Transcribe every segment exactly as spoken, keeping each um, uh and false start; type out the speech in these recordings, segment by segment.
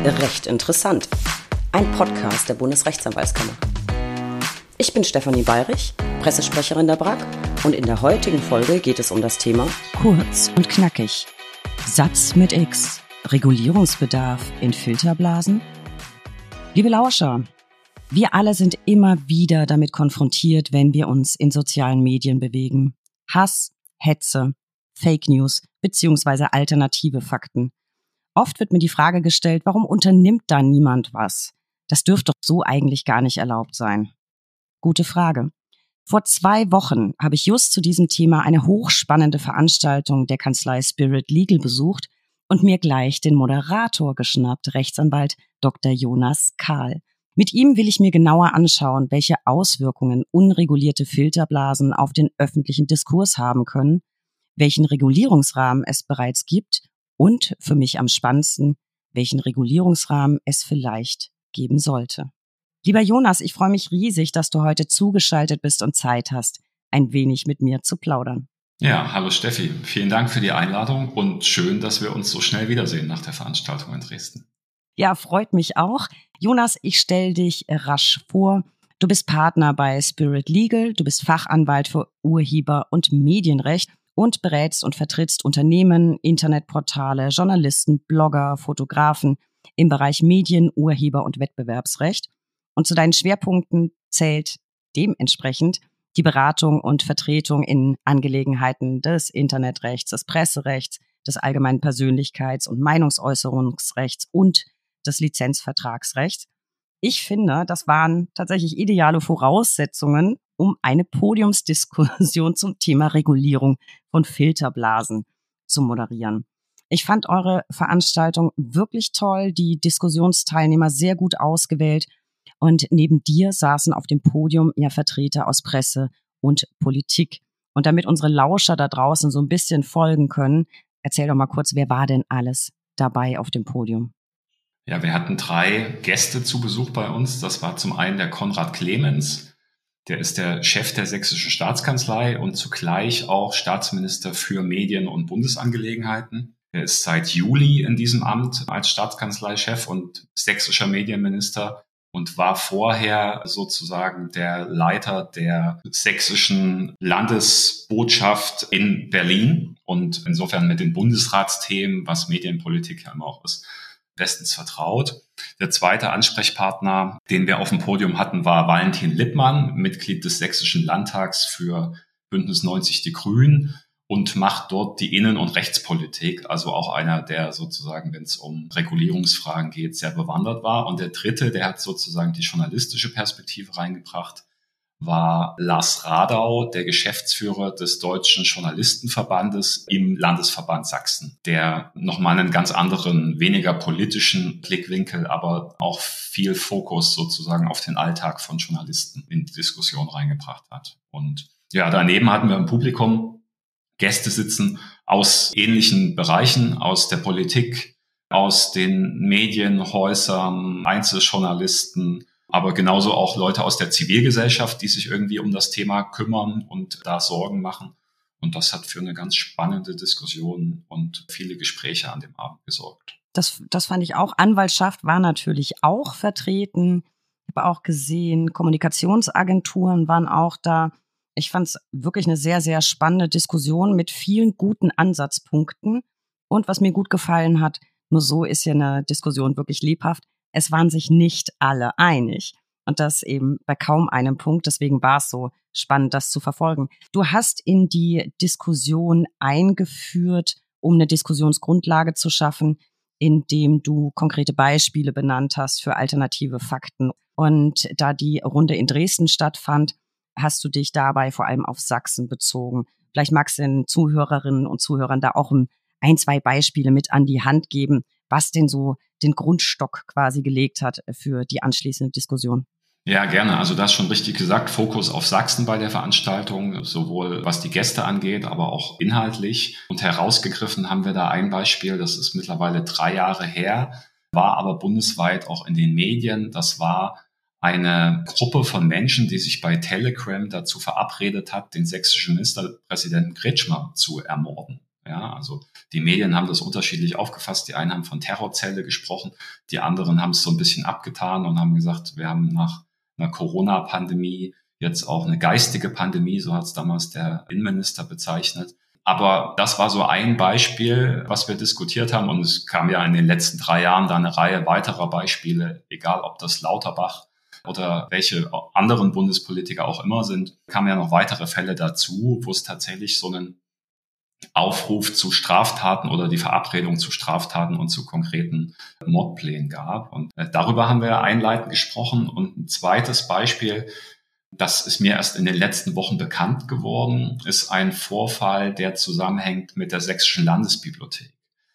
Recht interessant. Ein Podcast der Bundesrechtsanwaltskammer. Ich bin Stefanie Bayrich, Pressesprecherin der B R A K, und in der heutigen Folge geht es um das Thema Kurz und knackig. Satz mit X. Regulierungsbedarf in Filterblasen? Liebe Lauscher, wir alle sind immer wieder damit konfrontiert, wenn wir uns in sozialen Medien bewegen. Hass, Hetze, Fake News bzw. alternative Fakten. Oft wird mir die Frage gestellt, warum unternimmt da niemand was? Das dürfte doch so eigentlich gar nicht erlaubt sein. Gute Frage. Vor zwei Wochen habe ich just zu diesem Thema eine hochspannende Veranstaltung der Kanzlei Spirit Legal besucht und mir gleich den Moderator geschnappt, Rechtsanwalt Doktor Jonas Kahl. Mit ihm will ich mir genauer anschauen, welche Auswirkungen unregulierte Filterblasen auf den öffentlichen Diskurs haben können, welchen Regulierungsrahmen es bereits gibt und, für mich am spannendsten, welchen Regulierungsrahmen es vielleicht geben sollte. Lieber Jonas, ich freue mich riesig, dass du heute zugeschaltet bist und Zeit hast, ein wenig mit mir zu plaudern. Ja, hallo Steffi. Vielen Dank für die Einladung und schön, dass wir uns so schnell wiedersehen nach der Veranstaltung in Dresden. Ja, freut mich auch. Jonas, ich stelle dich rasch vor. Du bist Partner bei Spirit Legal, du bist Fachanwalt für Urheber- und Medienrecht und berätst und vertrittst Unternehmen, Internetportale, Journalisten, Blogger, Fotografen im Bereich Medien, Urheber- und Wettbewerbsrecht. Und zu deinen Schwerpunkten zählt dementsprechend die Beratung und Vertretung in Angelegenheiten des Internetrechts, des Presserechts, des allgemeinen Persönlichkeits- und Meinungsäußerungsrechts und des Lizenzvertragsrechts. Ich finde, das waren tatsächlich ideale Voraussetzungen, um eine Podiumsdiskussion zum Thema Regulierung von Filterblasen zu moderieren. Ich fand eure Veranstaltung wirklich toll, die Diskussionsteilnehmer sehr gut ausgewählt und neben dir saßen auf dem Podium ja Vertreter aus Presse und Politik. Und damit unsere Lauscher da draußen so ein bisschen folgen können, erzähl doch mal kurz, wer war denn alles dabei auf dem Podium? Ja, wir hatten drei Gäste zu Besuch bei uns. Das war zum einen der Konrad Clemens. Der ist der Chef der Sächsischen Staatskanzlei und zugleich auch Staatsminister für Medien- und Bundesangelegenheiten. Er ist seit Juli in diesem Amt als Staatskanzleichef und sächsischer Medienminister und war vorher sozusagen der Leiter der sächsischen Landesbotschaft in Berlin und insofern mit den Bundesratsthemen, was Medienpolitik ja immer auch ist, bestens vertraut. Der zweite Ansprechpartner, den wir auf dem Podium hatten, war Valentin Lippmann, Mitglied des Sächsischen Landtags für Bündnis neunzig Die Grünen und macht dort die Innen- und Rechtspolitik, also auch einer, der sozusagen, wenn es um Regulierungsfragen geht, sehr bewandert war. Und der dritte, der hat sozusagen die journalistische Perspektive reingebracht, war Lars Radau, der Geschäftsführer des Deutschen Journalistenverbandes im Landesverband Sachsen, der nochmal einen ganz anderen, weniger politischen Blickwinkel, aber auch viel Fokus sozusagen auf den Alltag von Journalisten in die Diskussion reingebracht hat. Und ja, daneben hatten wir im Publikum Gäste sitzen aus ähnlichen Bereichen, aus der Politik, aus den Medienhäusern, Einzeljournalisten, aber genauso auch Leute aus der Zivilgesellschaft, die sich irgendwie um das Thema kümmern und da Sorgen machen. Und das hat für eine ganz spannende Diskussion und viele Gespräche an dem Abend gesorgt. Das, das fand ich auch. Anwaltschaft war natürlich auch vertreten. Ich habe auch gesehen, Kommunikationsagenturen waren auch da. Ich fand es wirklich eine sehr, sehr spannende Diskussion mit vielen guten Ansatzpunkten. Und was mir gut gefallen hat, nur so ist ja eine Diskussion wirklich lebhaft, es waren sich nicht alle einig. Und das eben bei kaum einem Punkt. Deswegen war es so spannend, das zu verfolgen. Du hast in die Diskussion eingeführt, um eine Diskussionsgrundlage zu schaffen, indem du konkrete Beispiele benannt hast für alternative Fakten. Und da die Runde in Dresden stattfand, hast du dich dabei vor allem auf Sachsen bezogen. Vielleicht magst du den Zuhörerinnen und Zuhörern da auch ein, zwei Beispiele mit an die Hand geben, was denn so den Grundstock quasi gelegt hat für die anschließende Diskussion. Ja, gerne. Also das schon richtig gesagt, Fokus auf Sachsen bei der Veranstaltung, sowohl was die Gäste angeht, aber auch inhaltlich. Und herausgegriffen haben wir da ein Beispiel, das ist mittlerweile drei Jahre her, war aber bundesweit auch in den Medien. Das war eine Gruppe von Menschen, die sich bei Telegram dazu verabredet hat, den sächsischen Ministerpräsidenten Kretschmer zu ermorden. Ja, also die Medien haben das unterschiedlich aufgefasst. Die einen haben von Terrorzelle gesprochen, die anderen haben es so ein bisschen abgetan und haben gesagt, wir haben nach einer Corona-Pandemie jetzt auch eine geistige Pandemie, so hat es damals der Innenminister bezeichnet. Aber das war so ein Beispiel, was wir diskutiert haben. Und es kam ja in den letzten drei Jahren da eine Reihe weiterer Beispiele, egal ob das Lauterbach oder welche anderen Bundespolitiker auch immer sind, kamen ja noch weitere Fälle dazu, wo es tatsächlich so einen Aufruf zu Straftaten oder die Verabredung zu Straftaten und zu konkreten Mordplänen gab. Und darüber haben wir einleitend gesprochen. Und ein zweites Beispiel, das ist mir erst in den letzten Wochen bekannt geworden, ist ein Vorfall, der zusammenhängt mit der Sächsischen Landesbibliothek.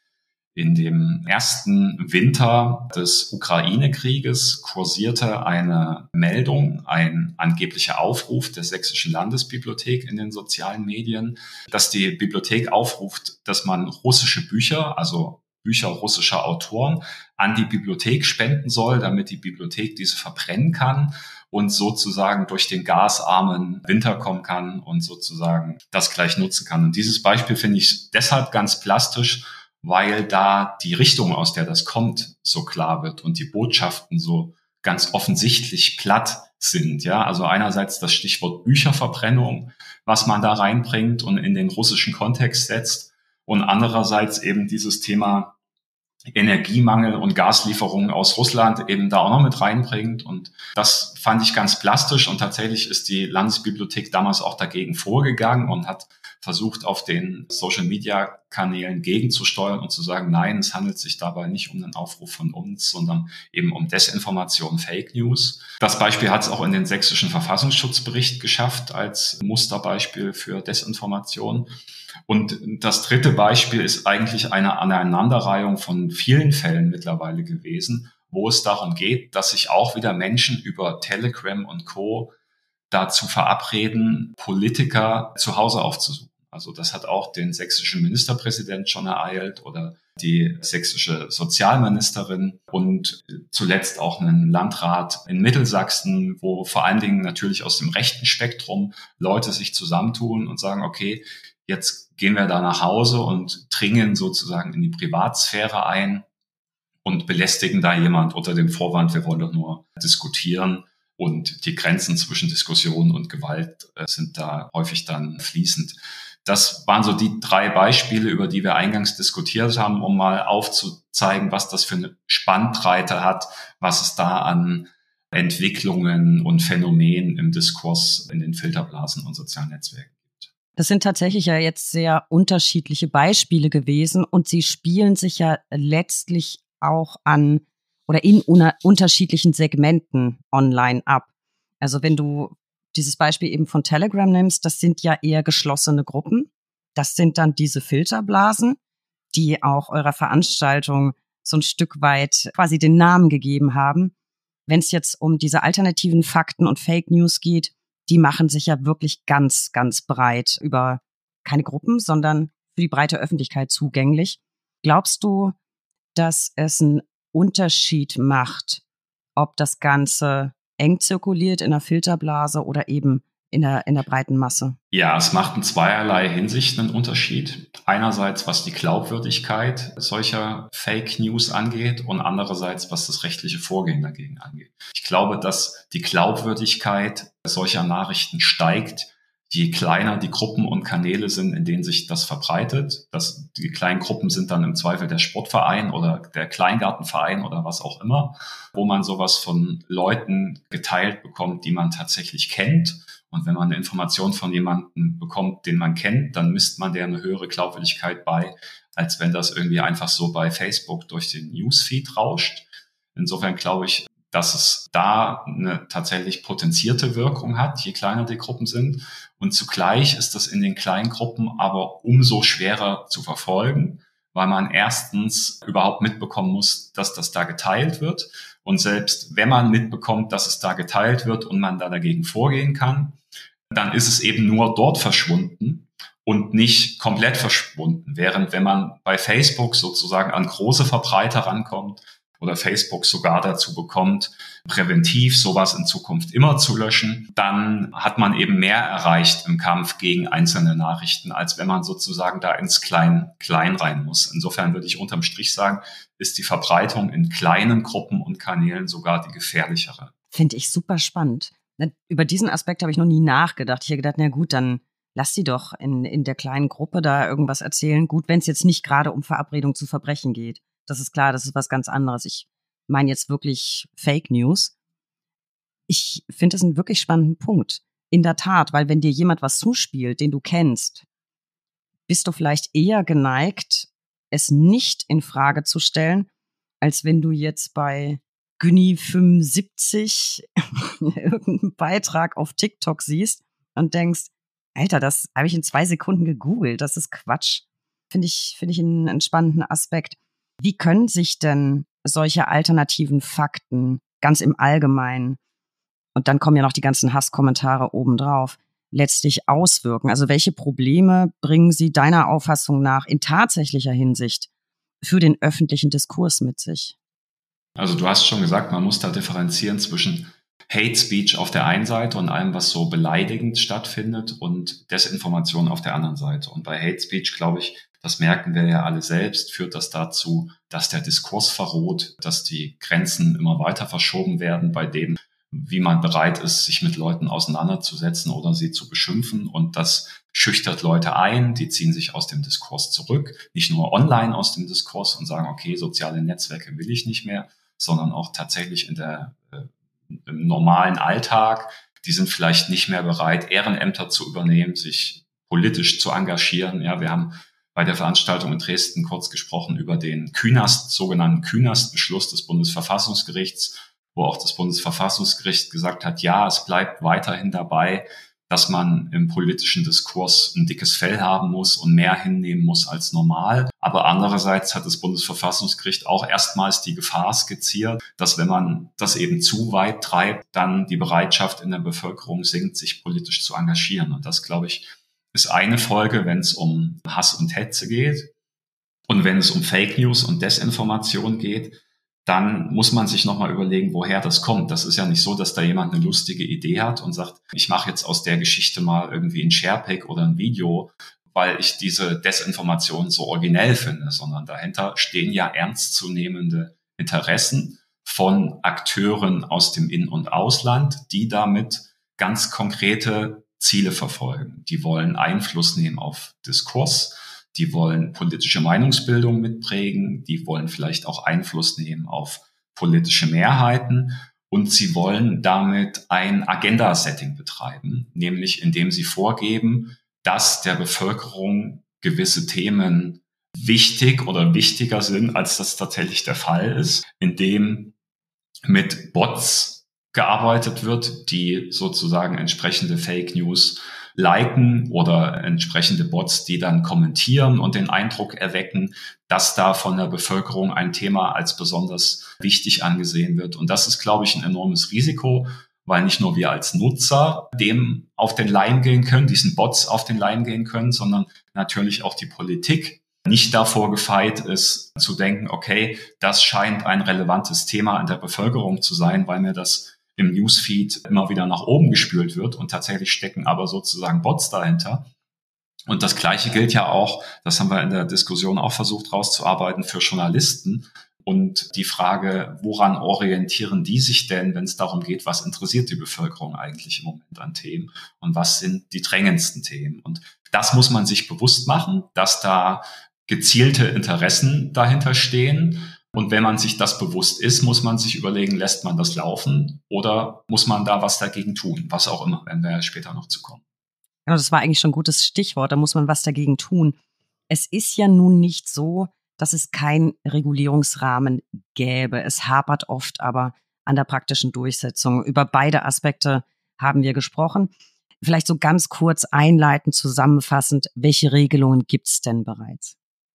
In dem ersten Winter des Ukraine-Krieges kursierte eine Meldung, ein angeblicher Aufruf der Sächsischen Landesbibliothek in den sozialen Medien, dass die Bibliothek aufruft, dass man russische Bücher, also Bücher russischer Autoren, an die Bibliothek spenden soll, damit die Bibliothek diese verbrennen kann und sozusagen durch den gasarmen Winter kommen kann und sozusagen das gleich nutzen kann. Und dieses Beispiel finde ich deshalb ganz plastisch, weil da die Richtung, aus der das kommt, so klar wird und die Botschaften so ganz offensichtlich platt sind. Ja, also einerseits das Stichwort Bücherverbrennung, was man da reinbringt und in den russischen Kontext setzt, und andererseits eben dieses Thema Energiemangel und Gaslieferungen aus Russland eben da auch noch mit reinbringt. Und das fand ich ganz plastisch. Und tatsächlich ist die Landesbibliothek damals auch dagegen vorgegangen und hat versucht, auf den Social-Media-Kanälen gegenzusteuern und zu sagen, nein, es handelt sich dabei nicht um einen Aufruf von uns, sondern eben um Desinformation, Fake News. Das Beispiel hat es auch in den sächsischen Verfassungsschutzbericht geschafft als Musterbeispiel für Desinformation. Und das dritte Beispiel ist eigentlich eine Aneinanderreihung von vielen Fällen mittlerweile gewesen, wo es darum geht, dass sich auch wieder Menschen über Telegram und Co. dazu verabreden, Politiker zu Hause aufzusuchen. Also das hat auch den sächsischen Ministerpräsident schon ereilt oder die sächsische Sozialministerin und zuletzt auch einen Landrat in Mittelsachsen, wo vor allen Dingen natürlich aus dem rechten Spektrum Leute sich zusammentun und sagen, okay, jetzt gehen wir da nach Hause und dringen sozusagen in die Privatsphäre ein und belästigen da jemand unter dem Vorwand, wir wollen doch nur diskutieren. Und die Grenzen zwischen Diskussion und Gewalt äh, sind da häufig dann fließend. Das waren so die drei Beispiele, über die wir eingangs diskutiert haben, um mal aufzuzeigen, was das für eine Spannbreite hat, was es da an Entwicklungen und Phänomenen im Diskurs in den Filterblasen und sozialen Netzwerken gibt. Das sind tatsächlich ja jetzt sehr unterschiedliche Beispiele gewesen und sie spielen sich ja letztlich auch an oder in una- unterschiedlichen Segmenten online ab. Also wenn du dieses Beispiel eben von Telegram nimmst, das sind ja eher geschlossene Gruppen. Das sind dann diese Filterblasen, die auch eurer Veranstaltung so ein Stück weit quasi den Namen gegeben haben. Wenn es jetzt um diese alternativen Fakten und Fake News geht, die machen sich ja wirklich ganz, ganz breit über keine Gruppen, sondern für die breite Öffentlichkeit zugänglich. Glaubst du, dass es ein Unterschied macht, ob das Ganze eng zirkuliert in der Filterblase oder eben in der, in der breiten Masse? Ja, es macht in zweierlei Hinsicht einen Unterschied. Einerseits, was die Glaubwürdigkeit solcher Fake News angeht und andererseits, was das rechtliche Vorgehen dagegen angeht. Ich glaube, dass die Glaubwürdigkeit solcher Nachrichten steigt, je kleiner die Gruppen und Kanäle sind, in denen sich das verbreitet. Das, die kleinen Gruppen sind dann im Zweifel der Sportverein oder der Kleingartenverein oder was auch immer, wo man sowas von Leuten geteilt bekommt, die man tatsächlich kennt. Und wenn man eine Information von jemandem bekommt, den man kennt, dann misst man der eine höhere Glaubwürdigkeit bei, als wenn das irgendwie einfach so bei Facebook durch den Newsfeed rauscht. Insofern glaube ich, dass es da eine tatsächlich potenzierte Wirkung hat, je kleiner die Gruppen sind. Und zugleich ist das in den kleinen Gruppen aber umso schwerer zu verfolgen, weil man erstens überhaupt mitbekommen muss, dass das da geteilt wird. Und selbst wenn man mitbekommt, dass es da geteilt wird und man da dagegen vorgehen kann, dann ist es eben nur dort verschwunden und nicht komplett verschwunden. Während wenn man bei Facebook sozusagen an große Verbreiter rankommt, oder Facebook sogar dazu bekommt, präventiv sowas in Zukunft immer zu löschen, dann hat man eben mehr erreicht im Kampf gegen einzelne Nachrichten, als wenn man sozusagen da ins Klein, Klein rein muss. Insofern würde ich unterm Strich sagen, ist die Verbreitung in kleinen Gruppen und Kanälen sogar die gefährlichere. Finde ich super spannend. Über diesen Aspekt habe ich noch nie nachgedacht. Ich habe gedacht, na gut, dann lass sie doch in, in der kleinen Gruppe da irgendwas erzählen. Gut, wenn es jetzt nicht gerade um Verabredung zu Verbrechen geht. Das ist klar, das ist was ganz anderes. Ich meine jetzt wirklich Fake News. Ich finde das einen wirklich spannenden Punkt. In der Tat, weil wenn dir jemand was zuspielt, den du kennst, bist du vielleicht eher geneigt, es nicht in Frage zu stellen, als wenn du jetzt bei Günni fünfundsiebzig irgendeinen Beitrag auf TikTok siehst und denkst, Alter, das habe ich in zwei Sekunden gegoogelt, das ist Quatsch. Finde ich, finde ich einen, einen spannenden Aspekt. Wie können sich denn solche alternativen Fakten ganz im Allgemeinen, und dann kommen ja noch die ganzen Hasskommentare obendrauf, letztlich auswirken? Also welche Probleme bringen sie deiner Auffassung nach in tatsächlicher Hinsicht für den öffentlichen Diskurs mit sich? Also du hast schon gesagt, man muss da differenzieren zwischen Hate Speech auf der einen Seite und allem, was so beleidigend stattfindet, und Desinformation auf der anderen Seite. Und bei Hate Speech, glaube ich, das merken wir ja alle selbst, führt das dazu, dass der Diskurs verroht, dass die Grenzen immer weiter verschoben werden bei dem, wie man bereit ist, sich mit Leuten auseinanderzusetzen oder sie zu beschimpfen. Und das schüchtert Leute ein, die ziehen sich aus dem Diskurs zurück, nicht nur online aus dem Diskurs und sagen, okay, soziale Netzwerke will ich nicht mehr, sondern auch tatsächlich in der äh, im normalen Alltag. Die sind vielleicht nicht mehr bereit, Ehrenämter zu übernehmen, sich politisch zu engagieren. Ja, wir haben bei der Veranstaltung in Dresden kurz gesprochen über den Künast, sogenannten Künast-Beschluss des Bundesverfassungsgerichts, wo auch das Bundesverfassungsgericht gesagt hat, ja, es bleibt weiterhin dabei, dass man im politischen Diskurs ein dickes Fell haben muss und mehr hinnehmen muss als normal. Aber andererseits hat das Bundesverfassungsgericht auch erstmals die Gefahr skizziert, dass wenn man das eben zu weit treibt, dann die Bereitschaft in der Bevölkerung sinkt, sich politisch zu engagieren. Und das, glaube ich, ist eine Folge, wenn es um Hass und Hetze geht. Und wenn es um Fake News und Desinformation geht, dann muss man sich nochmal überlegen, woher das kommt. Das ist ja nicht so, dass da jemand eine lustige Idee hat und sagt, ich mache jetzt aus der Geschichte mal irgendwie ein Sharepick oder ein Video, weil ich diese Desinformation so originell finde, sondern dahinter stehen ja ernstzunehmende Interessen von Akteuren aus dem In- und Ausland, die damit ganz konkrete Ziele verfolgen. Die wollen Einfluss nehmen auf Diskurs, die wollen politische Meinungsbildung mitprägen, die wollen vielleicht auch Einfluss nehmen auf politische Mehrheiten und sie wollen damit ein Agenda-Setting betreiben, nämlich indem sie vorgeben, dass der Bevölkerung gewisse Themen wichtig oder wichtiger sind, als das tatsächlich der Fall ist, indem mit Bots gearbeitet wird, die sozusagen entsprechende Fake News liken oder entsprechende Bots, die dann kommentieren und den Eindruck erwecken, dass da von der Bevölkerung ein Thema als besonders wichtig angesehen wird. Und das ist, glaube ich, ein enormes Risiko, weil nicht nur wir als Nutzer dem auf den Leim gehen können, diesen Bots auf den Leim gehen können, sondern natürlich auch die Politik nicht davor gefeit ist, zu denken, okay, das scheint ein relevantes Thema in der Bevölkerung zu sein, weil mir das im Newsfeed immer wieder nach oben gespült wird und tatsächlich stecken aber sozusagen Bots dahinter. Und das Gleiche gilt ja auch, das haben wir in der Diskussion auch versucht rauszuarbeiten, für Journalisten. Und die Frage, woran orientieren die sich denn, wenn es darum geht, was interessiert die Bevölkerung eigentlich im Moment an Themen und was sind die drängendsten Themen? Und das muss man sich bewusst machen, dass da gezielte Interessen dahinter stehen. Und wenn man sich das bewusst ist, muss man sich überlegen, lässt man das laufen oder muss man da was dagegen tun? Was auch immer, wenn wir später noch zu kommen. Genau, das war eigentlich schon ein gutes Stichwort, da muss man was dagegen tun. Es ist ja nun nicht so, dass es keinen Regulierungsrahmen gäbe. Es hapert oft aber an der praktischen Durchsetzung. Über beide Aspekte haben wir gesprochen. Vielleicht so ganz kurz einleitend, zusammenfassend, welche Regelungen gibt es denn bereits?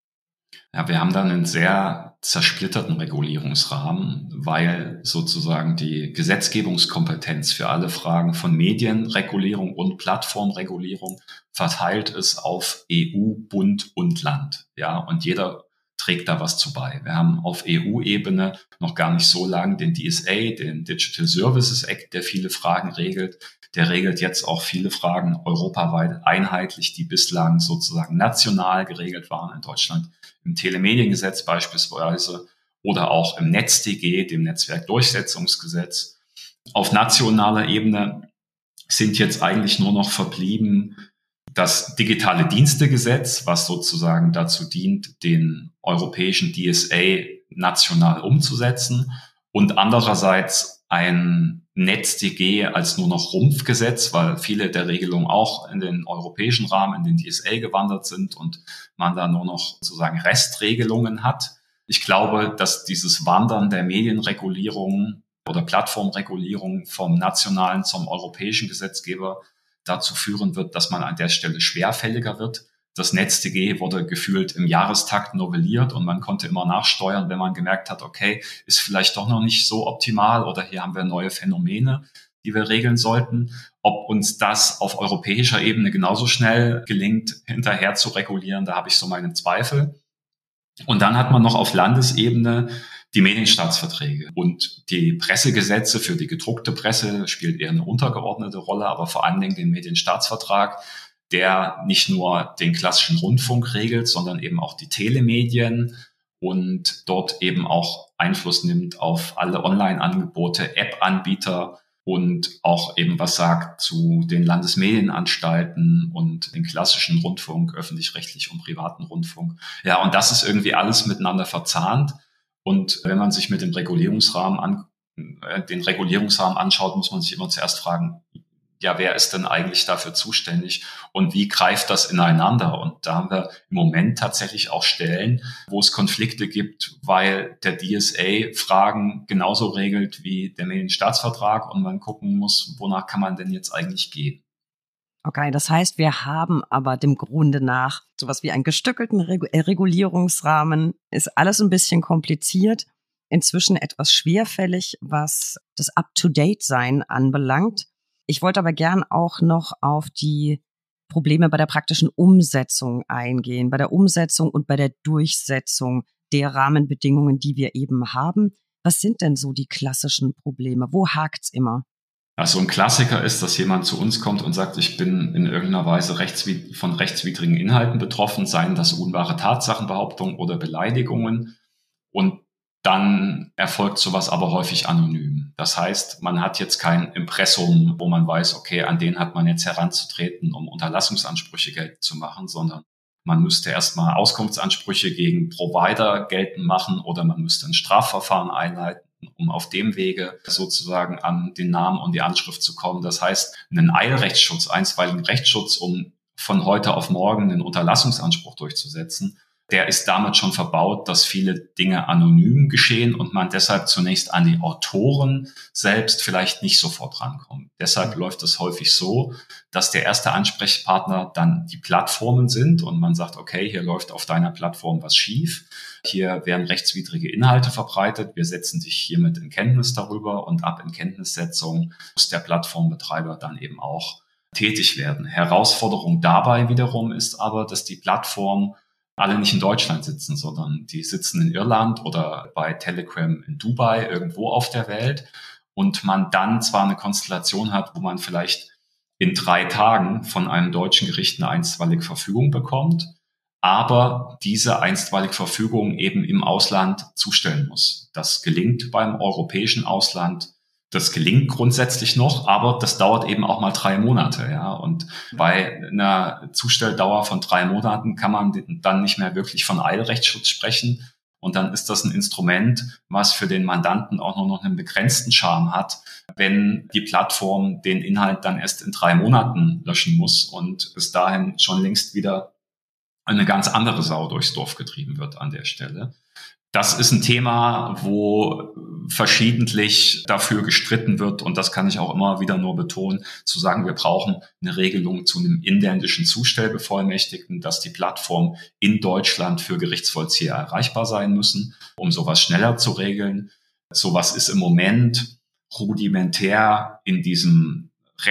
Ja, wir haben dann einen sehr zersplitterten Regulierungsrahmen, weil sozusagen die Gesetzgebungskompetenz für alle Fragen von Medienregulierung und Plattformregulierung verteilt ist auf E U, Bund und Land. Ja, und jeder trägt da was zu bei. Wir haben auf E U-Ebene noch gar nicht so lange den D S A, den Digital Services Act, der viele Fragen regelt. Der regelt jetzt auch viele Fragen europaweit einheitlich, die bislang sozusagen national geregelt waren in Deutschland, im Telemediengesetz beispielsweise oder auch im NetzDG, dem Netzwerkdurchsetzungsgesetz. Auf nationaler Ebene sind jetzt eigentlich nur noch verblieben das digitale Dienstegesetz, was sozusagen dazu dient, den europäischen D S A national umzusetzen, und andererseits ein NetzDG als nur noch Rumpfgesetz, weil viele der Regelungen auch in den europäischen Rahmen, in den D S A gewandert sind und man da nur noch sozusagen Restregelungen hat. Ich glaube, dass dieses Wandern der Medienregulierung oder Plattformregulierung vom nationalen zum europäischen Gesetzgeber dazu führen wird, dass man an der Stelle schwerfälliger wird. Das NetzDG wurde gefühlt im Jahrestakt novelliert und man konnte immer nachsteuern, wenn man gemerkt hat, okay, ist vielleicht doch noch nicht so optimal oder hier haben wir neue Phänomene, die wir regeln sollten. Ob uns das auf europäischer Ebene genauso schnell gelingt, hinterher zu regulieren, da habe ich so meine Zweifel. Und dann hat man noch auf Landesebene die Medienstaatsverträge und die Pressegesetze. Für die gedruckte Presse spielt eher eine untergeordnete Rolle, aber vor allen Dingen den Medienstaatsvertrag, der nicht nur den klassischen Rundfunk regelt, sondern eben auch die Telemedien und dort eben auch Einfluss nimmt auf alle Online-Angebote, App-Anbieter und auch eben was sagt zu den Landesmedienanstalten und den klassischen Rundfunk, öffentlich-rechtlich und privaten Rundfunk. Ja, und das ist irgendwie alles miteinander verzahnt. Und wenn man sich mit dem Regulierungsrahmen an, äh, den Regulierungsrahmen anschaut, muss man sich immer zuerst fragen, ja, wer ist denn eigentlich dafür zuständig und wie greift das ineinander? Und da haben wir im Moment tatsächlich auch Stellen, wo es Konflikte gibt, weil der D S A Fragen genauso regelt wie der Medienstaatsvertrag und man gucken muss, wonach kann man denn jetzt eigentlich gehen? Okay, das heißt, wir haben aber dem Grunde nach sowas wie einen gestückelten Regu- Regulierungsrahmen. Ist alles ein bisschen kompliziert, inzwischen etwas schwerfällig, was das Up-to-Date-Sein anbelangt. Ich wollte aber gern auch noch auf die Probleme bei der praktischen Umsetzung eingehen, bei der Umsetzung und bei der Durchsetzung der Rahmenbedingungen, die wir eben haben. Was sind denn so die klassischen Probleme? Wo hakt's immer? Also ein Klassiker ist, dass jemand zu uns kommt und sagt, ich bin in irgendeiner Weise rechtswid- von rechtswidrigen Inhalten betroffen, seien das unwahre Tatsachenbehauptungen oder Beleidigungen. Und dann erfolgt sowas aber häufig anonym. Das heißt, man hat jetzt kein Impressum, wo man weiß, okay, an den hat man jetzt heranzutreten, um Unterlassungsansprüche geltend zu machen, sondern man müsste erstmal Auskunftsansprüche gegen Provider geltend machen oder man müsste ein Strafverfahren einleiten, um auf dem Wege sozusagen an den Namen und die Anschrift zu kommen. Das heißt, einen Eilrechtsschutz, einstweiligen Rechtsschutz, um von heute auf morgen einen Unterlassungsanspruch durchzusetzen, der ist damit schon verbaut, dass viele Dinge anonym geschehen und man deshalb zunächst an die Autoren selbst vielleicht nicht sofort rankommt. Deshalb mhm. läuft es häufig so, dass der erste Ansprechpartner dann die Plattformen sind und man sagt, okay, hier läuft auf deiner Plattform was schief. Hier werden rechtswidrige Inhalte verbreitet. Wir setzen dich hiermit in Kenntnis darüber und ab Inkenntnissetzung muss der Plattformbetreiber dann eben auch tätig werden. Herausforderung dabei wiederum ist aber, dass die Plattform alle nicht in Deutschland sitzen, sondern die sitzen in Irland oder bei Telegram in Dubai, irgendwo auf der Welt. Und man dann zwar eine Konstellation hat, wo man vielleicht in drei Tagen von einem deutschen Gericht eine einstweilige Verfügung bekommt, aber diese einstweilige Verfügung eben im Ausland zustellen muss. Das gelingt beim europäischen Ausland. Das gelingt grundsätzlich noch, aber das dauert eben auch mal drei Monate, ja. Und bei einer Zustelldauer von drei Monaten kann man dann nicht mehr wirklich von Eilrechtsschutz sprechen. Und dann ist das ein Instrument, was für den Mandanten auch nur noch einen begrenzten Charme hat, wenn die Plattform den Inhalt dann erst in drei Monaten löschen muss und bis dahin schon längst wieder eine ganz andere Sau durchs Dorf getrieben wird an der Stelle. Das ist ein Thema, wo verschiedentlich dafür gestritten wird und das kann ich auch immer wieder nur betonen, zu sagen, wir brauchen eine Regelung zu einem inländischen Zustellbevollmächtigten, dass die Plattformen in Deutschland für Gerichtsvollzieher erreichbar sein müssen, um sowas schneller zu regeln. Sowas ist im Moment rudimentär in diesem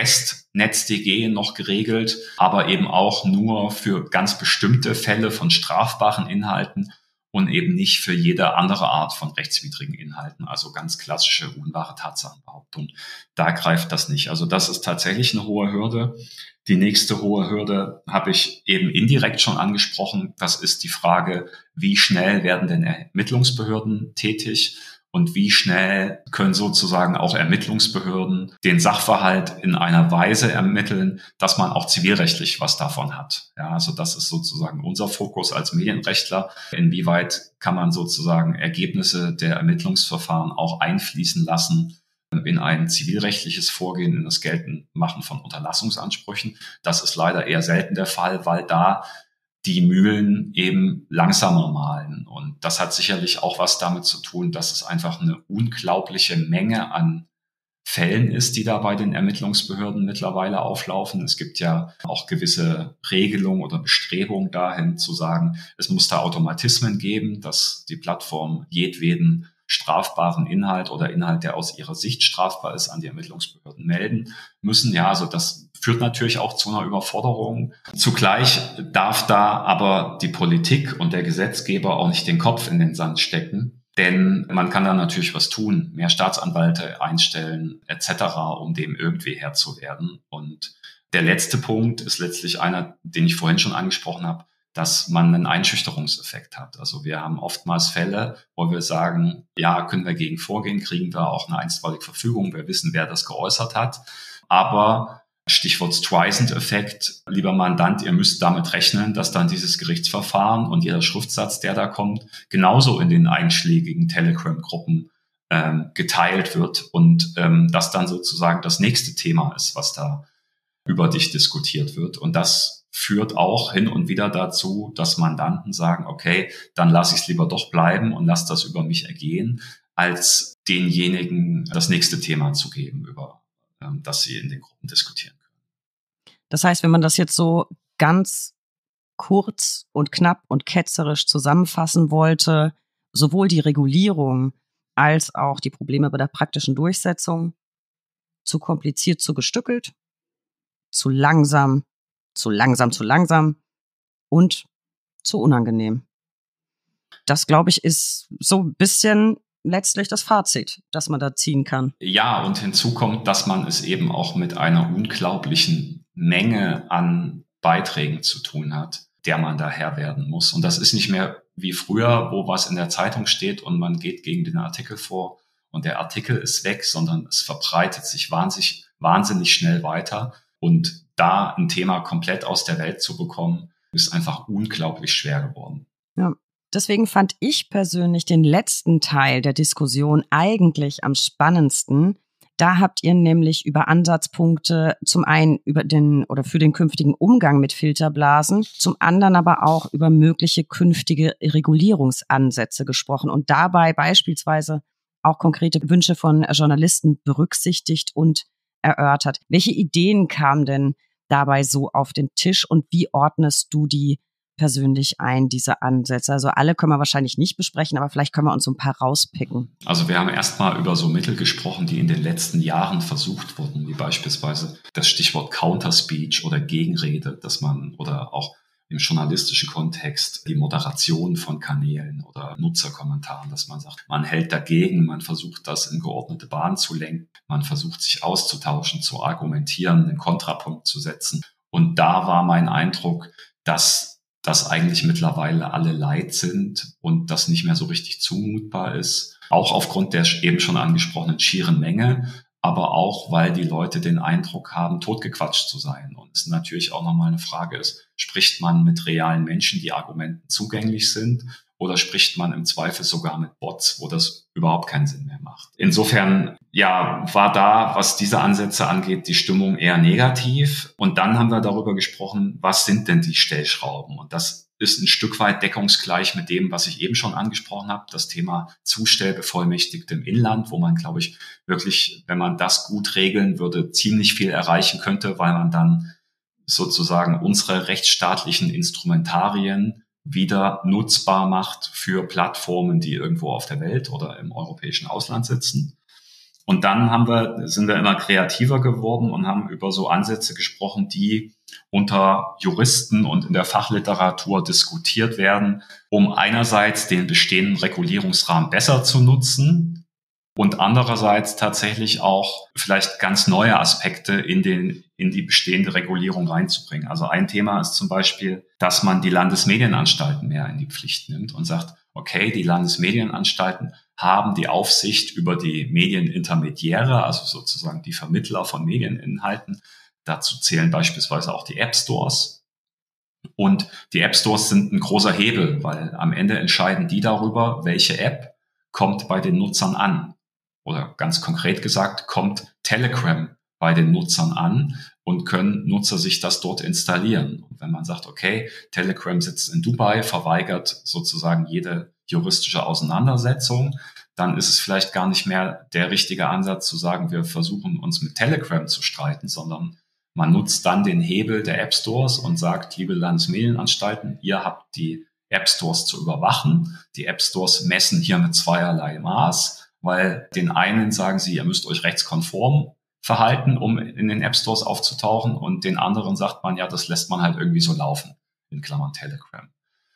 Rest-NetzDG noch geregelt, aber eben auch nur für ganz bestimmte Fälle von strafbaren Inhalten. und eben nicht für jede andere Art von rechtswidrigen Inhalten, also ganz klassische unwahre Tatsachenbehauptung. Da greift das nicht. Also das ist tatsächlich eine hohe Hürde. Die nächste hohe Hürde habe ich eben indirekt schon angesprochen. Das ist die Frage, wie schnell werden denn Ermittlungsbehörden tätig und wie schnell können sozusagen auch Ermittlungsbehörden den Sachverhalt in einer Weise ermitteln, dass man auch zivilrechtlich was davon hat. Ja, also das ist sozusagen unser Fokus als Medienrechtler. Inwieweit kann man sozusagen Ergebnisse der Ermittlungsverfahren auch einfließen lassen in ein zivilrechtliches Vorgehen, in das Geltendmachen von Unterlassungsansprüchen. Das ist leider eher selten der Fall, weil da die Mühlen eben langsamer mahlen. Und das hat sicherlich auch was damit zu tun, dass es einfach eine unglaubliche Menge an Fällen ist, die da bei den Ermittlungsbehörden mittlerweile auflaufen. Es gibt ja auch gewisse Regelungen oder Bestrebungen dahin zu sagen, es muss da Automatismen geben, dass die Plattform jedweden strafbaren Inhalt oder Inhalt, der aus ihrer Sicht strafbar ist, an die Ermittlungsbehörden melden müssen. Ja, also das führt natürlich auch zu einer Überforderung. Zugleich darf da aber die Politik und der Gesetzgeber auch nicht den Kopf in den Sand stecken, denn man kann da natürlich was tun, mehr Staatsanwälte einstellen et cetera, um dem irgendwie Herr zu werden. Und der letzte Punkt ist letztlich einer, den ich vorhin schon angesprochen habe, dass man einen Einschüchterungseffekt hat. Also wir haben oftmals Fälle, wo wir sagen, ja, können wir gegen vorgehen, kriegen wir auch eine einstweilige Verfügung, wir wissen, wer das geäußert hat. Aber Stichwort Streisand-Effekt, lieber Mandant, ihr müsst damit rechnen, dass dann dieses Gerichtsverfahren und jeder Schriftsatz, der da kommt, genauso in den einschlägigen Telegram-Gruppen ähm, geteilt wird und ähm, das dann sozusagen das nächste Thema ist, was da über dich diskutiert wird. Und das führt auch hin und wieder dazu, dass Mandanten sagen, okay, dann lasse ich es lieber doch bleiben und lasse das über mich ergehen, als denjenigen das nächste Thema zu geben, über ähm, das sie in den Gruppen diskutieren können. Das heißt, wenn man das jetzt so ganz kurz und knapp und ketzerisch zusammenfassen wollte, sowohl die Regulierung als auch die Probleme bei der praktischen Durchsetzung, zu kompliziert, zu gestückelt, zu langsam, zu langsam, zu langsam und zu unangenehm. Das, glaube ich, ist so ein bisschen letztlich das Fazit, das man da ziehen kann. Ja, und hinzu kommt, dass man es eben auch mit einer unglaublichen Menge an Beiträgen zu tun hat, der man da Herr werden muss. Und das ist nicht mehr wie früher, wo was in der Zeitung steht und man geht gegen den Artikel vor und der Artikel ist weg, sondern es verbreitet sich wahnsinnig, wahnsinnig schnell weiter. Und da ein Thema komplett aus der Welt zu bekommen, ist einfach unglaublich schwer geworden. Ja, deswegen fand ich persönlich den letzten Teil der Diskussion eigentlich am spannendsten. Da habt ihr nämlich über Ansatzpunkte, zum einen über den oder für den künftigen Umgang mit Filterblasen, zum anderen aber auch über mögliche künftige Regulierungsansätze gesprochen und dabei beispielsweise auch konkrete Wünsche von Journalisten berücksichtigt und erörtert. Welche Ideen kamen denn dabei so auf den Tisch und wie ordnest du die persönlich ein, diese Ansätze? Also alle können wir wahrscheinlich nicht besprechen, aber vielleicht können wir uns so ein paar rauspicken. Also wir haben erstmal über so Mittel gesprochen, die in den letzten Jahren versucht wurden, wie beispielsweise das Stichwort Counterspeech oder Gegenrede, dass man oder auch im journalistischen Kontext die Moderation von Kanälen oder Nutzerkommentaren, dass man sagt, man hält dagegen, man versucht das in geordnete Bahn zu lenken, man versucht sich auszutauschen, zu argumentieren, einen Kontrapunkt zu setzen. Und da war mein Eindruck, dass das eigentlich mittlerweile alle leid sind und das nicht mehr so richtig zumutbar ist. Auch aufgrund der eben schon angesprochenen schieren Menge, aber auch, weil die Leute den Eindruck haben, totgequatscht zu sein. Und es natürlich auch nochmal eine Frage ist, spricht man mit realen Menschen, die Argumenten zugänglich sind, oder spricht man im Zweifel sogar mit Bots, wo das überhaupt keinen Sinn mehr macht. Insofern, ja, war da, was diese Ansätze angeht, die Stimmung eher negativ. Und dann haben wir darüber gesprochen, was sind denn die Stellschrauben? Und das ist ein Stück weit deckungsgleich mit dem, was ich eben schon angesprochen habe, das Thema Zustellbevollmächtigte im Inland, wo man, glaube ich, wirklich, wenn man das gut regeln würde, ziemlich viel erreichen könnte, weil man dann sozusagen unsere rechtsstaatlichen Instrumentarien wieder nutzbar macht für Plattformen, die irgendwo auf der Welt oder im europäischen Ausland sitzen. Und dann haben wir, sind wir immer kreativer geworden und haben über so Ansätze gesprochen, die unter Juristen und in der Fachliteratur diskutiert werden, um einerseits den bestehenden Regulierungsrahmen besser zu nutzen und andererseits tatsächlich auch vielleicht ganz neue Aspekte in den, in die bestehende Regulierung reinzubringen. Also ein Thema ist zum Beispiel, dass man die Landesmedienanstalten mehr in die Pflicht nimmt und sagt, okay, die Landesmedienanstalten haben die Aufsicht über die Medienintermediäre, also sozusagen die Vermittler von Medieninhalten. Dazu zählen beispielsweise auch die App Stores. Und die App Stores sind ein großer Hebel, weil am Ende entscheiden die darüber, welche App kommt bei den Nutzern an. Oder ganz konkret gesagt, kommt Telegram bei den Nutzern an und können Nutzer sich das dort installieren. Und wenn man sagt, okay, Telegram sitzt in Dubai, verweigert sozusagen jede juristische Auseinandersetzung, dann ist es vielleicht gar nicht mehr der richtige Ansatz zu sagen, wir versuchen uns mit Telegram zu streiten, sondern man nutzt dann den Hebel der App Stores und sagt, liebe Landesmedienanstalten, ihr habt die App Stores zu überwachen. Die App Stores messen hier mit zweierlei Maß, weil den einen sagen sie, ihr müsst euch rechtskonform verhalten, um in den App Stores aufzutauchen, und den anderen sagt man, ja, das lässt man halt irgendwie so laufen, in Klammern Telegram.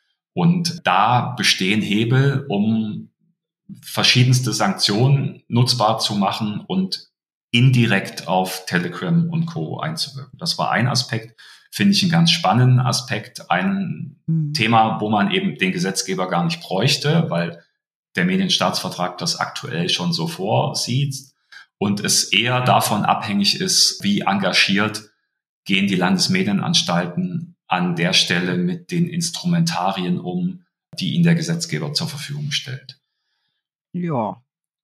Und da bestehen Hebel, um verschiedenste Sanktionen nutzbar zu machen und indirekt auf Telegram und Co. einzuwirken. Das war ein Aspekt, finde ich einen ganz spannenden Aspekt, ein mhm. Thema, wo man eben den Gesetzgeber gar nicht bräuchte, weil der Medienstaatsvertrag das aktuell schon so vorsieht und es eher davon abhängig ist, wie engagiert gehen die Landesmedienanstalten an der Stelle mit den Instrumentarien um, die ihnen der Gesetzgeber zur Verfügung stellt. Ja,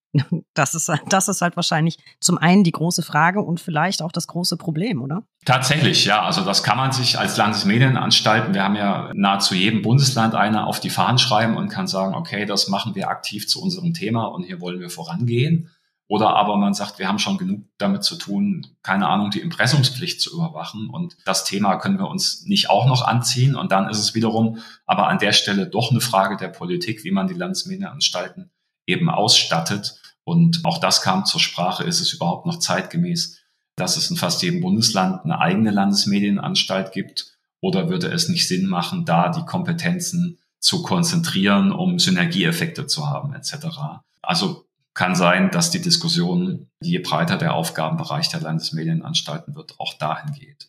das ist, das ist halt wahrscheinlich zum einen die große Frage und vielleicht auch das große Problem, oder? Tatsächlich, ja. Also das kann man sich als Landesmedienanstalten, wir haben ja nahezu jedem Bundesland eine, auf die Fahnen schreiben und kann sagen, okay, das machen wir aktiv zu unserem Thema und hier wollen wir vorangehen. Oder aber man sagt, wir haben schon genug damit zu tun, keine Ahnung, die Impressumspflicht zu überwachen. Und das Thema können wir uns nicht auch noch anziehen. Und dann ist es wiederum aber an der Stelle doch eine Frage der Politik, wie man die Landesmedienanstalten eben ausstattet. Und auch das kam zur Sprache, ist es überhaupt noch zeitgemäß, dass es in fast jedem Bundesland eine eigene Landesmedienanstalt gibt? Oder würde es nicht Sinn machen, da die Kompetenzen zu konzentrieren, um Synergieeffekte zu haben, et cetera? Also kann sein, dass die Diskussion, je breiter der Aufgabenbereich der Landesmedienanstalten wird, auch dahin geht.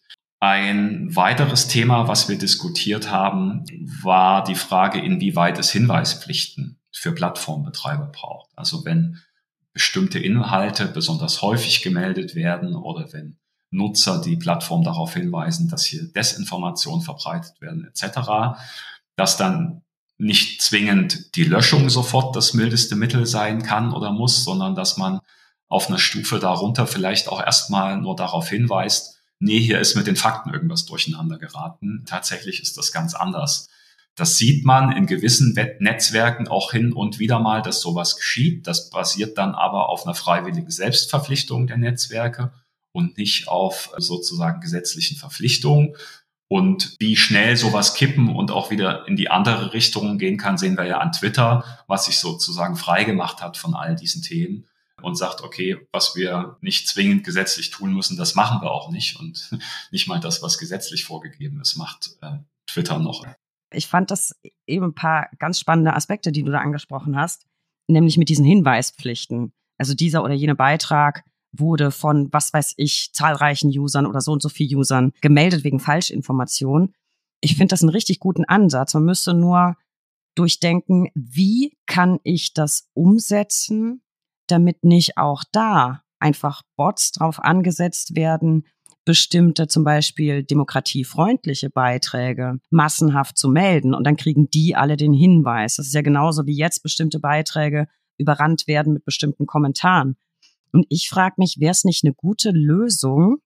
Ein weiteres Thema, was wir diskutiert haben, war die Frage, inwieweit es Hinweispflichten für Plattformbetreiber braucht. Also wenn bestimmte Inhalte besonders häufig gemeldet werden oder wenn Nutzer die Plattform darauf hinweisen, dass hier Desinformation verbreitet werden et cetera, dass dann nicht zwingend die Löschung sofort das mildeste Mittel sein kann oder muss, sondern dass man auf einer Stufe darunter vielleicht auch erstmal nur darauf hinweist, nee, hier ist mit den Fakten irgendwas durcheinander geraten. Tatsächlich ist das ganz anders. Das sieht man in gewissen Netzwerken auch hin und wieder mal, dass sowas geschieht. Das basiert dann aber auf einer freiwilligen Selbstverpflichtung der Netzwerke und nicht auf sozusagen gesetzlichen Verpflichtungen. Und wie schnell sowas kippen und auch wieder in die andere Richtung gehen kann, sehen wir ja an Twitter, was sich sozusagen freigemacht hat von all diesen Themen und sagt, okay, was wir nicht zwingend gesetzlich tun müssen, das machen wir auch nicht. Und nicht mal das, was gesetzlich vorgegeben ist, macht äh, Twitter noch. Ich fand das eben ein paar ganz spannende Aspekte, die du da angesprochen hast, nämlich mit diesen Hinweispflichten. Also dieser oder jener Beitrag wurde von, was weiß ich, zahlreichen Usern oder so und so viel Usern gemeldet wegen Falschinformation. Ich finde das einen richtig guten Ansatz. Man müsste nur durchdenken, wie kann ich das umsetzen, damit nicht auch da einfach Bots drauf angesetzt werden, bestimmte zum Beispiel demokratiefreundliche Beiträge massenhaft zu melden und dann kriegen die alle den Hinweis. Das ist ja genauso wie jetzt bestimmte Beiträge überrannt werden mit bestimmten Kommentaren. Und ich frage mich, wäre es nicht eine gute Lösung,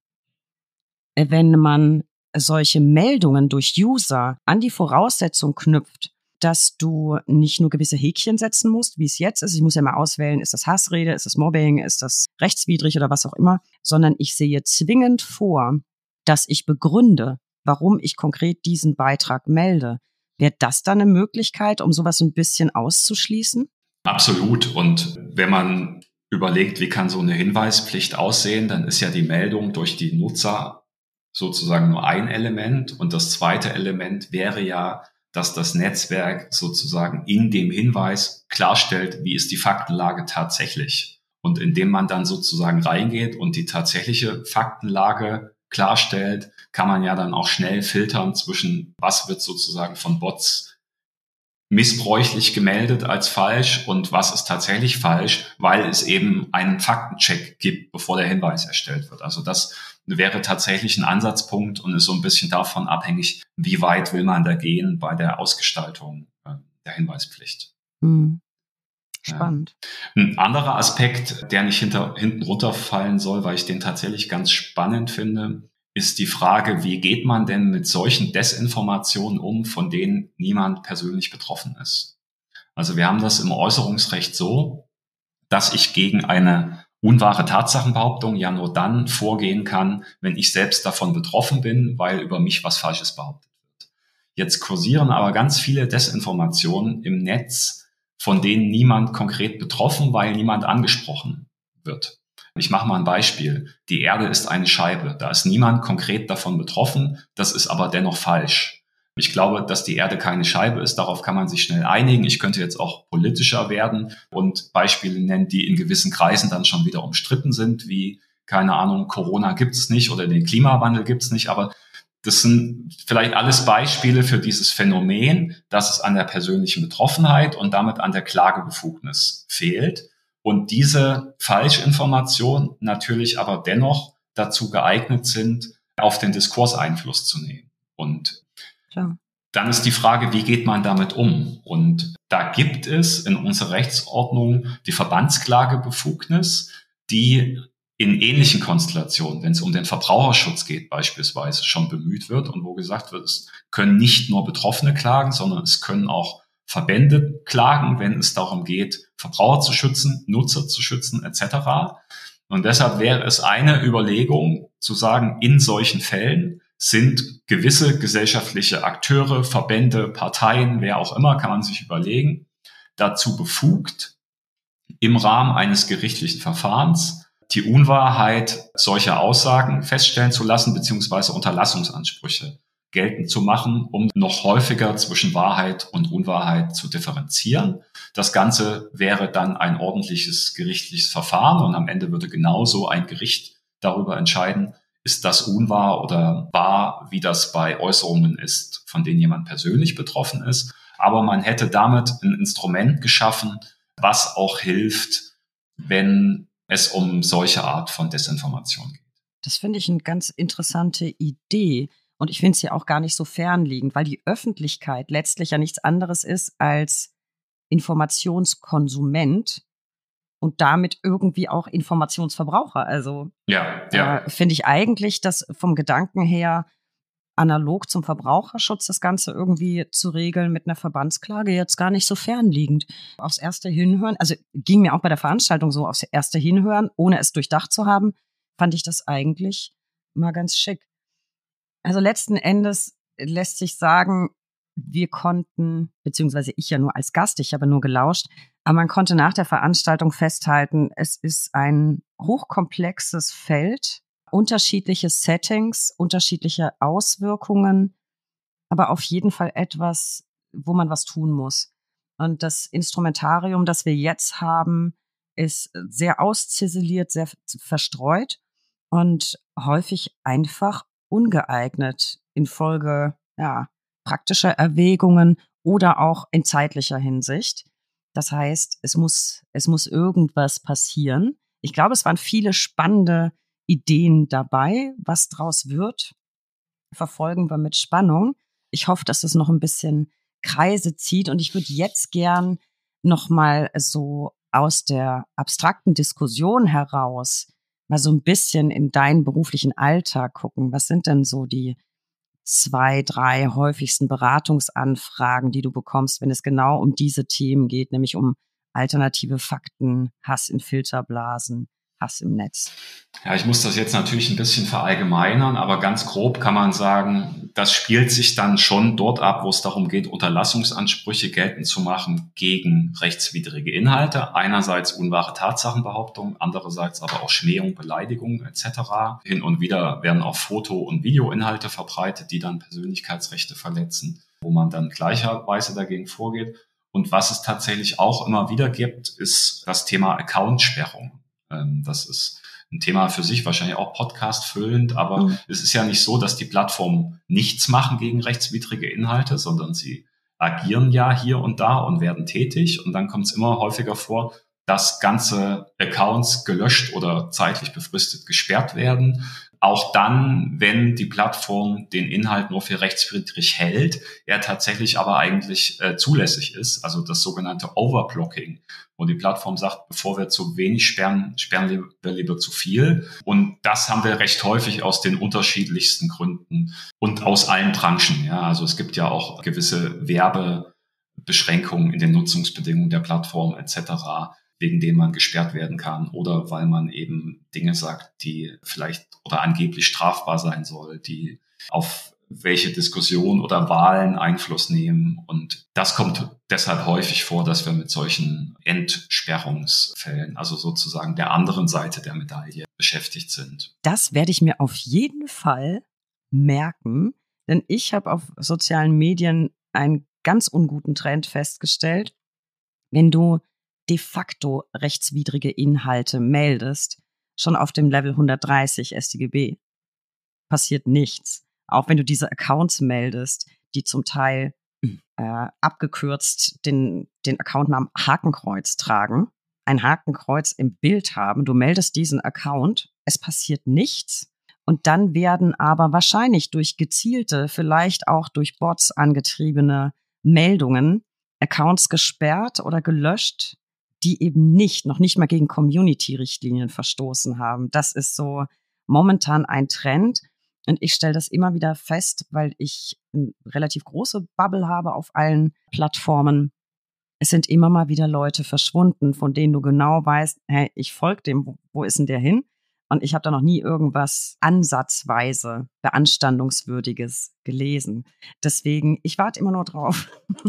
wenn man solche Meldungen durch User an die Voraussetzung knüpft, dass du nicht nur gewisse Häkchen setzen musst, wie es jetzt ist. Ich muss ja mal auswählen, ist das Hassrede, ist das Mobbing, ist das rechtswidrig oder was auch immer, sondern ich sehe zwingend vor, dass ich begründe, warum ich konkret diesen Beitrag melde. Wäre das dann eine Möglichkeit, um sowas ein bisschen auszuschließen? Absolut. Und wenn man überlegt, wie kann so eine Hinweispflicht aussehen, dann ist ja die Meldung durch die Nutzer sozusagen nur ein Element. Und das zweite Element wäre ja, dass das Netzwerk sozusagen in dem Hinweis klarstellt, wie ist die Faktenlage tatsächlich. Und indem man dann sozusagen reingeht und die tatsächliche Faktenlage klarstellt, kann man ja dann auch schnell filtern zwischen, was wird sozusagen von Bots missbräuchlich gemeldet als falsch und was ist tatsächlich falsch, weil es eben einen Faktencheck gibt, bevor der Hinweis erstellt wird. Also das wäre tatsächlich ein Ansatzpunkt und ist so ein bisschen davon abhängig, wie weit will man da gehen bei der Ausgestaltung äh, der Hinweispflicht. Hm. Spannend. Ja. Ein anderer Aspekt, der nicht hinter, hinten runterfallen soll, weil ich den tatsächlich ganz spannend finde, ist die Frage, wie geht man denn mit solchen Desinformationen um, von denen niemand persönlich betroffen ist? Also wir haben das im Äußerungsrecht so, dass ich gegen eine unwahre Tatsachenbehauptung ja nur dann vorgehen kann, wenn ich selbst davon betroffen bin, weil über mich was Falsches behauptet wird. Jetzt kursieren aber ganz viele Desinformationen im Netz, von denen niemand konkret betroffen, weil niemand angesprochen wird. Ich mache mal ein Beispiel. Die Erde ist eine Scheibe. Da ist niemand konkret davon betroffen. Das ist aber dennoch falsch. Ich glaube, dass die Erde keine Scheibe ist. Darauf kann man sich schnell einigen. Ich könnte jetzt auch politischer werden und Beispiele nennen, die in gewissen Kreisen dann schon wieder umstritten sind, wie, keine Ahnung, Corona gibt es nicht oder den Klimawandel gibt es nicht. Aber das sind vielleicht alles Beispiele für dieses Phänomen, dass es an der persönlichen Betroffenheit und damit an der Klagebefugnis fehlt. Und diese Falschinformationen natürlich aber dennoch dazu geeignet sind, auf den Diskurs Einfluss zu nehmen. Und Klar. Dann ist die Frage, wie geht man damit um? Und da gibt es in unserer Rechtsordnung die Verbandsklagebefugnis, die in ähnlichen Konstellationen, wenn es um den Verbraucherschutz geht beispielsweise, schon bemüht wird und wo gesagt wird, es können nicht nur Betroffene klagen, sondern es können auch Verbände klagen, wenn es darum geht, Verbraucher zu schützen, Nutzer zu schützen et cetera. Und deshalb wäre es eine Überlegung zu sagen, in solchen Fällen sind gewisse gesellschaftliche Akteure, Verbände, Parteien, wer auch immer, kann man sich überlegen, dazu befugt, im Rahmen eines gerichtlichen Verfahrens die Unwahrheit solcher Aussagen feststellen zu lassen, beziehungsweise Unterlassungsansprüche geltend zu machen, um noch häufiger zwischen Wahrheit und Unwahrheit zu differenzieren. Das Ganze wäre dann ein ordentliches gerichtliches Verfahren und am Ende würde genauso ein Gericht darüber entscheiden, ist das unwahr oder wahr, wie das bei Äußerungen ist, von denen jemand persönlich betroffen ist. Aber man hätte damit ein Instrument geschaffen, was auch hilft, wenn es um solche Art von Desinformation geht. Das finde ich eine ganz interessante Idee. Und ich finde es ja auch gar nicht so fernliegend, weil die Öffentlichkeit letztlich ja nichts anderes ist als Informationskonsument und damit irgendwie auch Informationsverbraucher. Also ja, ja. äh, finde ich eigentlich, dass vom Gedanken her analog zum Verbraucherschutz das Ganze irgendwie zu regeln mit einer Verbandsklage jetzt gar nicht so fernliegend. Aufs erste Hinhören, also ging mir auch bei der Veranstaltung so, aufs erste Hinhören, ohne es durchdacht zu haben, fand ich das eigentlich mal ganz schick. Also letzten Endes lässt sich sagen, wir konnten, beziehungsweise ich ja nur als Gast, ich habe nur gelauscht, aber man konnte nach der Veranstaltung festhalten, es ist ein hochkomplexes Feld, unterschiedliche Settings, unterschiedliche Auswirkungen, aber auf jeden Fall etwas, wo man was tun muss. Und das Instrumentarium, das wir jetzt haben, ist sehr ausziseliert, sehr verstreut und häufig einfach ungeeignet infolge ja, praktischer Erwägungen oder auch in zeitlicher Hinsicht. Das heißt, es muss, es muss irgendwas passieren. Ich glaube, es waren viele spannende Ideen dabei. Was draus wird, verfolgen wir mit Spannung. Ich hoffe, dass es noch ein bisschen Kreise zieht. Und ich würde jetzt gern noch mal so aus der abstrakten Diskussion heraus mal so ein bisschen in deinen beruflichen Alltag gucken. Was sind denn so die zwei, drei häufigsten Beratungsanfragen, die du bekommst, wenn es genau um diese Themen geht, nämlich um alternative Fakten, Hass in Filterblasen, Hass im Netz? Ja, ich muss das jetzt natürlich ein bisschen verallgemeinern, aber ganz grob kann man sagen, das spielt sich dann schon dort ab, wo es darum geht, Unterlassungsansprüche geltend zu machen gegen rechtswidrige Inhalte. Einerseits unwahre Tatsachenbehauptungen, andererseits aber auch Schmähung, Beleidigung et cetera. Hin und wieder werden auch Foto- und Videoinhalte verbreitet, die dann Persönlichkeitsrechte verletzen, wo man dann gleicherweise dagegen vorgeht. Und was es tatsächlich auch immer wieder gibt, ist das Thema Accountsperrung. Das ist ein Thema für sich, wahrscheinlich auch podcastfüllend, aber mhm. es ist ja nicht so, dass die Plattformen nichts machen gegen rechtswidrige Inhalte, sondern sie agieren ja hier und da und werden tätig. Und dann kommt es immer häufiger vor, dass ganze Accounts gelöscht oder zeitlich befristet gesperrt werden. Auch dann, wenn die Plattform den Inhalt nur für rechtswidrig hält, er tatsächlich aber eigentlich äh, zulässig ist, also das sogenannte Overblocking, wo die Plattform sagt, bevor wir zu wenig sperren, sperren wir lieber zu viel. Und das haben wir recht häufig aus den unterschiedlichsten Gründen und aus allen Branchen. Ja, also es gibt ja auch gewisse Werbebeschränkungen in den Nutzungsbedingungen der Plattform et cetera, wegen denen man gesperrt werden kann oder weil man eben Dinge sagt, die vielleicht oder angeblich strafbar sein soll, die auf welche Diskussion oder Wahlen Einfluss nehmen. Und das kommt deshalb häufig vor, dass wir mit solchen Entsperrungsfällen, also sozusagen der anderen Seite der Medaille, beschäftigt sind. Das werde ich mir auf jeden Fall merken, denn ich habe auf sozialen Medien einen ganz unguten Trend festgestellt. Wenn du de facto rechtswidrige Inhalte meldest, schon auf dem Level hundertdreißig S t G B, passiert nichts. Auch wenn du diese Accounts meldest, die zum Teil äh, abgekürzt den, den Accountnamen Hakenkreuz tragen, ein Hakenkreuz im Bild haben, du meldest diesen Account, es passiert nichts und dann werden aber wahrscheinlich durch gezielte, vielleicht auch durch Bots angetriebene Meldungen Accounts gesperrt oder gelöscht, die eben nicht, noch nicht mal gegen Community-Richtlinien verstoßen haben. Das ist so momentan ein Trend. Und ich stelle das immer wieder fest, weil ich eine relativ große Bubble habe auf allen Plattformen. Es sind immer mal wieder Leute verschwunden, von denen du genau weißt, hey, ich folge dem, wo, wo ist denn der hin? Und ich habe da noch nie irgendwas ansatzweise Beanstandungswürdiges gelesen. Deswegen, ich warte immer nur drauf.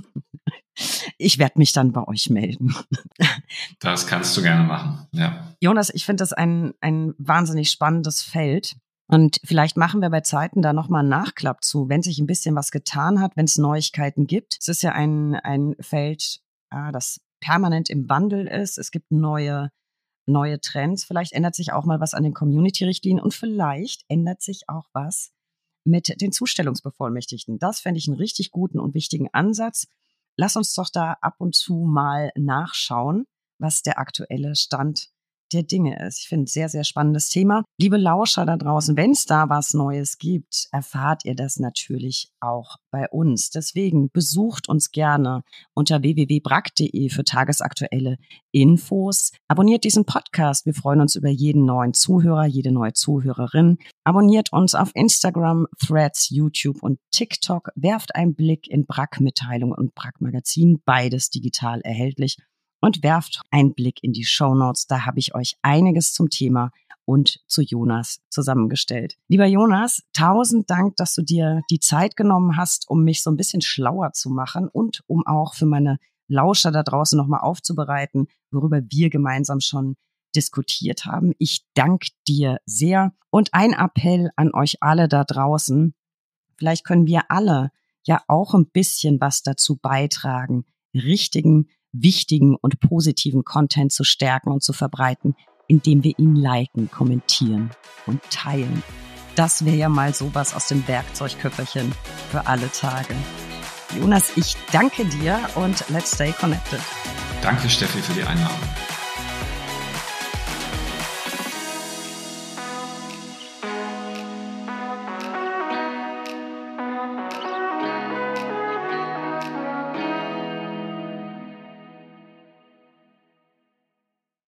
Ich werde mich dann bei euch melden. Das kannst du gerne machen, ja. Jonas, ich finde das ein, ein wahnsinnig spannendes Feld. Und vielleicht machen wir bei Zeiten da nochmal einen Nachklapp zu, wenn sich ein bisschen was getan hat, wenn es Neuigkeiten gibt. Es ist ja ein, ein Feld, ah, das permanent im Wandel ist. Es gibt neue, neue Trends. Vielleicht ändert sich auch mal was an den Community-Richtlinien und vielleicht ändert sich auch was mit den Zustellungsbevollmächtigten. Das fände ich einen richtig guten und wichtigen Ansatz. Lass uns doch da ab und zu mal nachschauen, was der aktuelle Stand der Dinge ist. Ich finde es ein sehr, sehr spannendes Thema. Liebe Lauscher da draußen, wenn es da was Neues gibt, erfahrt ihr das natürlich auch bei uns. Deswegen besucht uns gerne unter w w w punkt brack punkt d e für tagesaktuelle Infos. Abonniert diesen Podcast. Wir freuen uns über jeden neuen Zuhörer, jede neue Zuhörerin. Abonniert uns auf Instagram, Threads, YouTube und TikTok. Werft einen Blick in Brack-Mitteilung und Brack-Magazin, beides digital erhältlich. Und werft einen Blick in die Shownotes. Da habe ich euch einiges zum Thema und zu Jonas zusammengestellt. Lieber Jonas, tausend Dank, dass du dir die Zeit genommen hast, um mich so ein bisschen schlauer zu machen und um auch für meine Lauscher da draußen nochmal aufzubereiten, worüber wir gemeinsam schon diskutiert haben. Ich danke dir sehr. Und ein Appell an euch alle da draußen. Vielleicht können wir alle ja auch ein bisschen was dazu beitragen, richtigen, wichtigen und positiven Content zu stärken und zu verbreiten, indem wir ihn liken, kommentieren und teilen. Das wäre ja mal sowas aus dem Werkzeugköfferchen für alle Tage. Jonas, ich danke dir und let's stay connected. Danke, Steffi, für die Einladung.